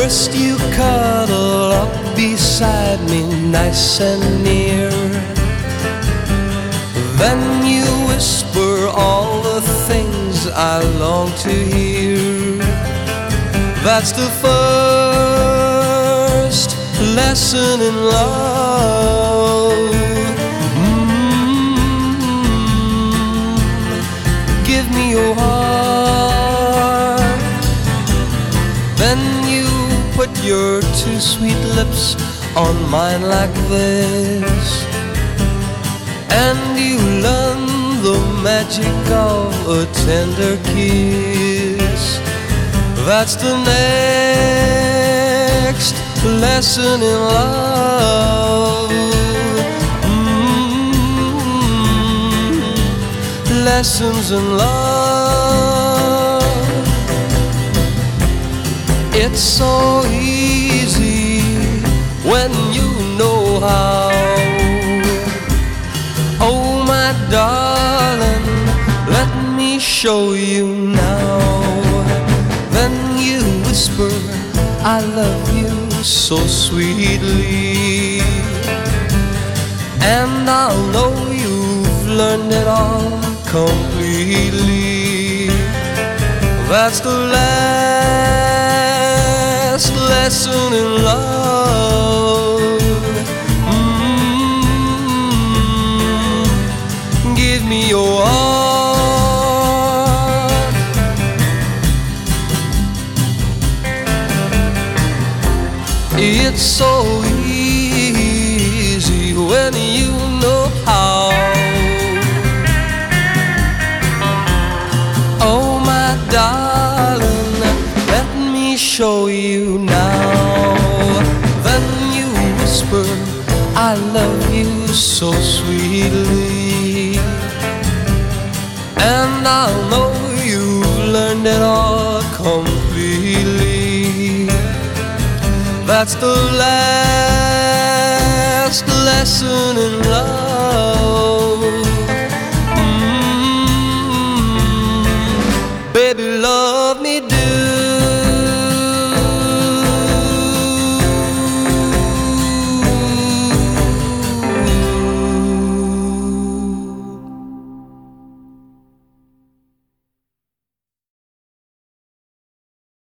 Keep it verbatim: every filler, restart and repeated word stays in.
First you cuddle up beside me nice and near, then you whisper all the things I long to hear. That's the first lesson in love. Mm-hmm. Give me your heart, then you put your two sweet lips on mine like this, and you learn the magic of a tender kiss. That's the next lesson in love. Mm-hmm. Lessons in love. It's so easy when you know how. Oh my darling, let me show you now. Then you whisper, I love you so sweetly, and I'll know you've learned it all completely. That's the last lesson in love. Mm-hmm. Give me your heart. It's so easy when you know how. Oh my darling, let me show you now. Then you whisper, I love you so sweetly, and I'll know you've learned it all completely. That's the last lesson in life.